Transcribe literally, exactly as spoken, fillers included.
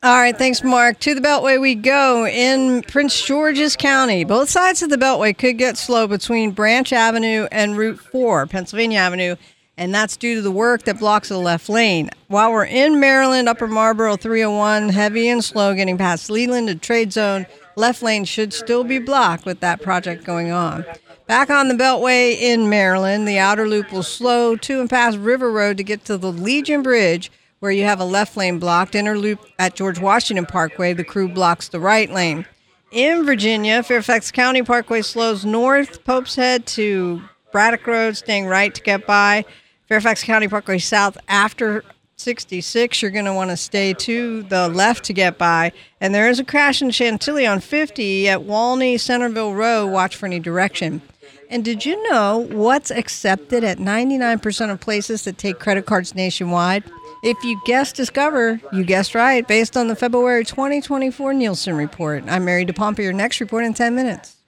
All right, thanks, Mark. To the Beltway we go. In Prince George's County, both sides of the Beltway could get slow between Branch Avenue and Route four, Pennsylvania Avenue, and that's due to the work that blocks the left lane. While we're in Maryland, Upper Marlboro three oh one, heavy and slow getting past Leland to Trade Zone. Left lane should still be blocked with that project going on. Back on the Beltway in Maryland, the outer loop will slow to and past River Road to get to the Legion Bridge, where you have a left lane blocked. Inner loop at George Washington Parkway, the crew blocks the right lane. In Virginia, Fairfax County Parkway slows north, Pope's Head to Braddock Road, staying right to get by. Fairfax County Parkway south after sixty-six, you're going to want to stay to the left to get by. And there is a crash in Chantilly on fifty at Walney Centerville Road. Watch for any direction. And did you know what's accepted at ninety-nine percent of places that take credit cards nationwide? If you guessed Discover, you guessed right, based on the February twenty twenty-four Nielsen report. I'm Mary DePompa. Your next report in ten minutes.